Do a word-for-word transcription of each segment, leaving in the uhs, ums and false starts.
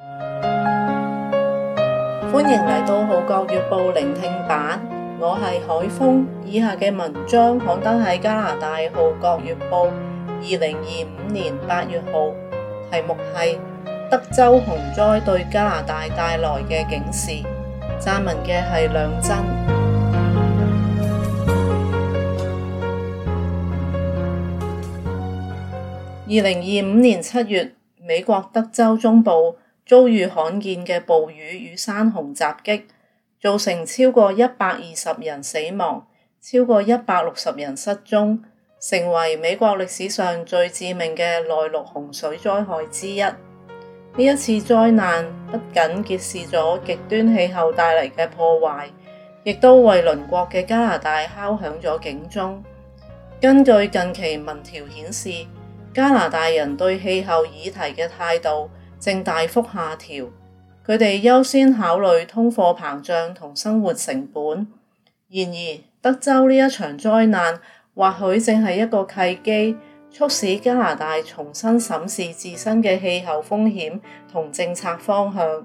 歡迎嚟到《號角月報》聆聽版，我係海峰。以下嘅文章刊登喺加拿大《號角月報》二零二五年八月號，題目係德州洪災對加拿大帶來嘅警示。撰文嘅係梁真。二零二五年七月，美國德州中部遭遇罕見嘅暴雨與山洪襲擊，造成超過一百二十人死亡，超過一百六十人失蹤，成為美國歷史上最致命嘅內陸洪水災害之一。呢一次災難不僅揭示咗極端氣候帶嚟嘅破壞，亦都為鄰國嘅加拿大敲響咗警鐘。根據近期民調顯示，加拿大人對氣候議題嘅態度正大幅下調，佢哋優先考慮通貨膨脹同生活成本。然而，德州呢一場災難或許正係一個契機，促使加拿大重新審視自身嘅氣候風險同政策方向。二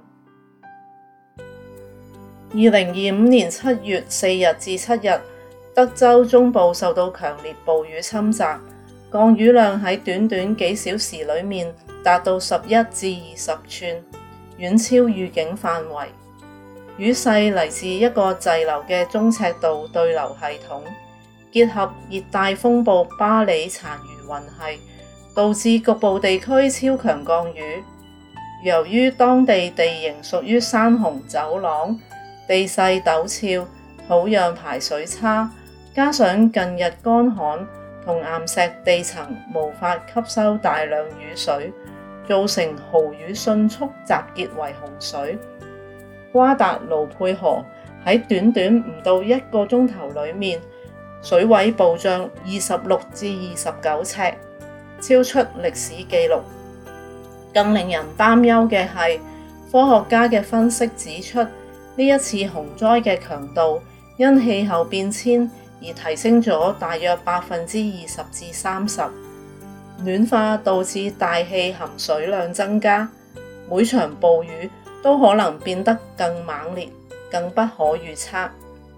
零二五年七月四日至七日，德州中部受到強烈暴雨侵襲，降雨量喺短短幾小時裏面達到十一至二十寸，遠超預警範圍。雨勢嚟自一個滯留嘅中尺度對流系統，結合熱帶風暴巴里殘餘雲系，導致局部地區超強降雨。由於當地地形屬於山洪走廊，地勢陡峭，土壤排水差，加上近日乾旱同岩石地層無法吸收大量雨水，造成豪雨迅速集結為洪水。瓜達盧佩河喺短短唔到一個鐘頭裏面，水位暴漲二十六至二十九尺，超出歷史紀錄。更令人擔憂嘅係，科學家嘅分析指出，呢一次洪災嘅強度因氣候變遷而提升咗大約百分之二十至三十。暖化導致大氣含水量增加，每場暴雨都可能變得更猛烈、更不可預測。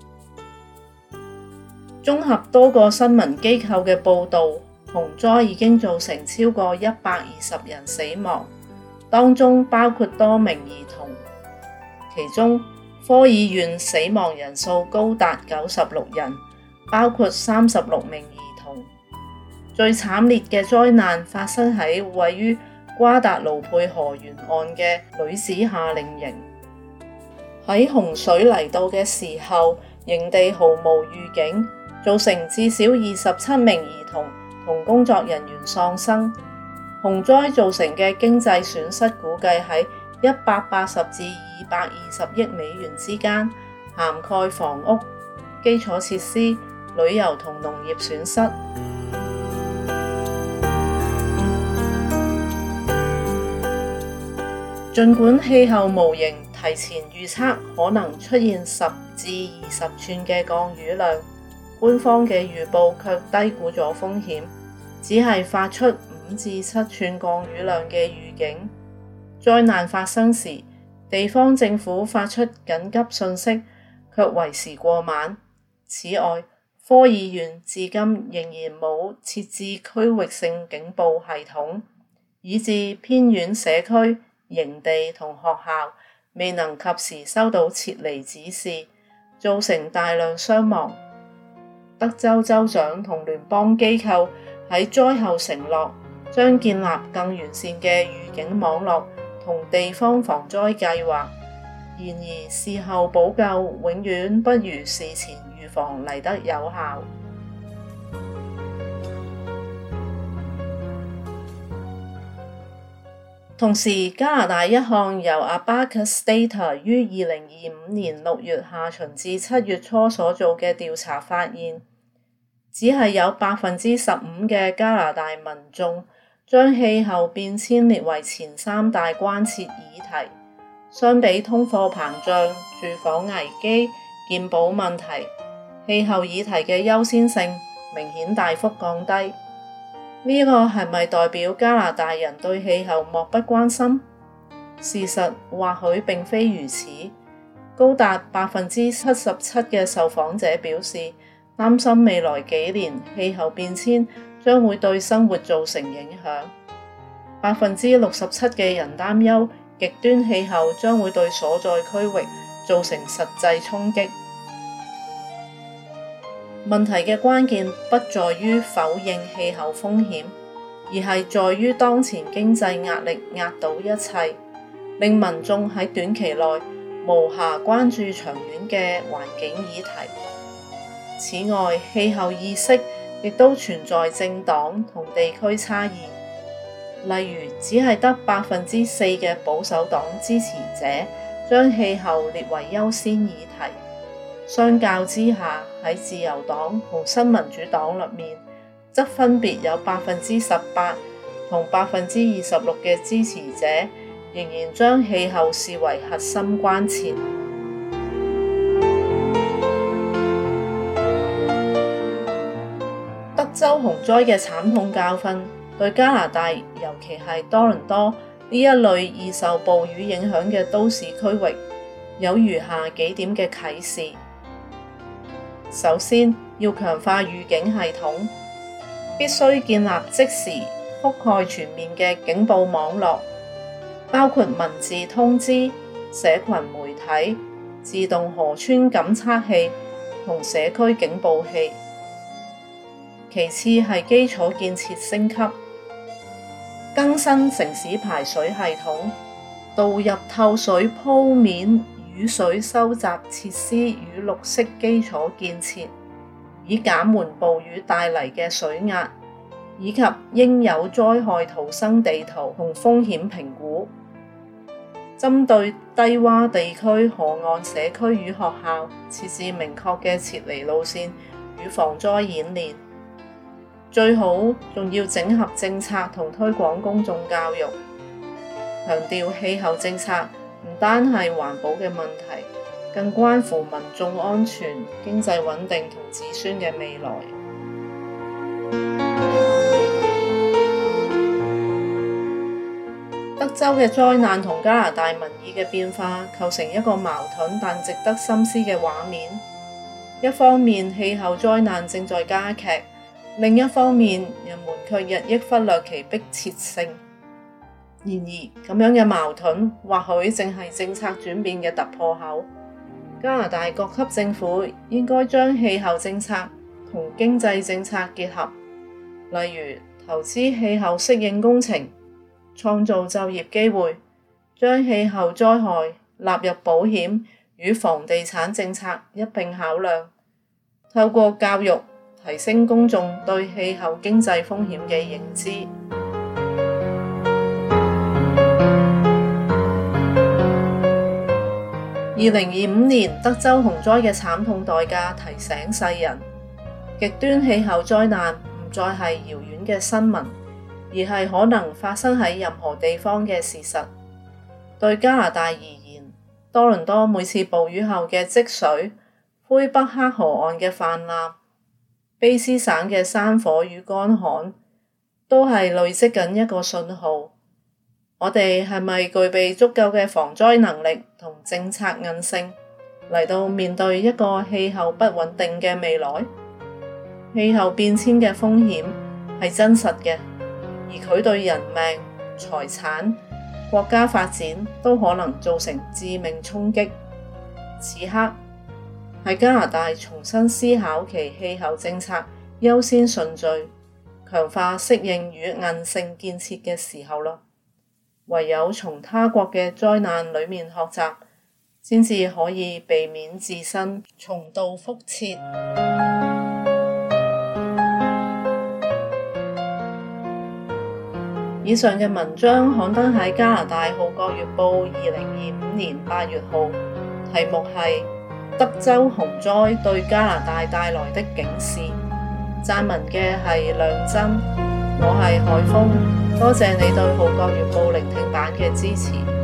綜合多個新聞機構嘅報導，洪災已經造成超過一百二十人死亡，當中包括多名兒童。其中，科爾縣死亡人數高達九十六人，包括三十六名兒童。最慘烈嘅災難發生喺位於瓜達盧佩河沿岸嘅女子夏令營。喺洪水嚟到嘅時候，營地毫無預警，造成至少二十七名兒童同工作人員喪生。洪災造成嘅經濟損失估計喺一百八十至二百二十億美元之間，涵蓋房屋、基礎設施、旅遊同農業損失。儘管氣候模型提前預測可能出現十至二十寸嘅降雨量，官方嘅預報卻低估咗風險，只係發出五至七寸降雨量嘅預警。災難發生時，地方政府發出緊急訊息，卻為時過晚。此外，科爾縣至今仍然冇設置區域性警報系統，以致偏遠社區、營地同學校未能及時收到撤離指示，造成大量傷亡。德州州長同聯邦機構喺災後承諾，將建立更完善嘅預警網絡同地方防災計劃。然而，事後補救永遠不如事前預防嚟得有效。同時，加拿大一項由 Abacus Data 於二零二五年六月下旬至七月初所做嘅調查發現，只係有百分之十五嘅加拿大民眾將氣候變遷列為前三大關切議題。相比通貨膨脹、住房危機、健保問題，氣候議題嘅優先性明顯大幅降低。呢個係咪代表加拿大人對氣候漠不關心？ 事實或許並非如此，高達百分之七十七嘅受訪者表示擔心未來幾年氣候變遷將會對生活造成影響。百分之六十七嘅人擔憂極端氣候將會對所在區域造成實際衝擊。問題嘅關鍵不在於否認氣候風險，而係在於當前經濟壓力壓倒一切，令民眾喺短期內無暇關注長遠嘅環境議題。此外，氣候意識亦都存在政黨同地區差異，例如只係得百分之四嘅保守黨支持者將氣候列為優先議題。相較之下，喺自由黨同新民主黨入面，則分別有百分之十八同百分之二十六嘅支持者仍然將氣候視為核心關切。德州洪災嘅慘痛教訓對加拿大，尤其係多倫多呢一類易受暴雨影響嘅都市區域，有如下幾點嘅啟示。首先，要強化預警系統，必須建立即時覆蓋全面嘅警報網絡，包括文字通知、社群媒體、自動河川感測器同社區警報器。其次係基礎建設升級，更新城市排水系統，導入透水鋪面雨水收集設施與綠色基礎建設，以減緩暴雨帶嚟嘅水壓，以及應有災害逃生地圖同風險評估。針對低洼地區河岸社區與學校，設置明確嘅撤離路線與防災演練。最好仲要整合政策同推廣公眾教育，強調氣候政策唔單係環保嘅問題，更關乎民眾安全、經濟穩定同子孫嘅未來。德州嘅災難同加拿大民意嘅變化構成一個矛盾但值得深思嘅畫面。一方面，氣候災難正在加劇，另一方面，人們卻日益忽略其迫切性。然而，咁樣嘅矛盾或許正係政策轉變嘅突破口。加拿大各級政府應該將氣候政策同經濟政策結合，例如投資氣候適應工程，創造就業機會，將氣候災害納入保險與房地產政策一並考量，透過教育提升公眾對氣候經濟風險嘅認知。二零二五年德州洪災嘅慘痛代價提醒世人，極端氣候災難唔再係遙遠嘅新聞，而係可能發生喺任何地方嘅事實。對加拿大而言，多倫多每次暴雨後嘅積水、魁北克河岸嘅氾濫、卑斯省嘅山火與乾旱，都係累積緊一個信號。我哋係咪具備足夠嘅防災能力同政策韌性嚟到面對一個氣候不穩定嘅未來？氣候變遷嘅風險係真實嘅，而佢對人命、財產、國家發展都可能造成致命衝擊。此刻係加拿大重新思考其氣候政策優先順序，強化適應與韌性建設嘅時候咯。唯有從他國嘅災難裏面學習，先至可以避免自身重蹈覆轍。以上嘅文章刊登喺加拿大《號角月報》二零二五年八月號，題目係德州洪災對加拿大帶來的警示。撰文嘅係梁真，我係海峰，多謝你對《號角月報》聆聽版嘅支持。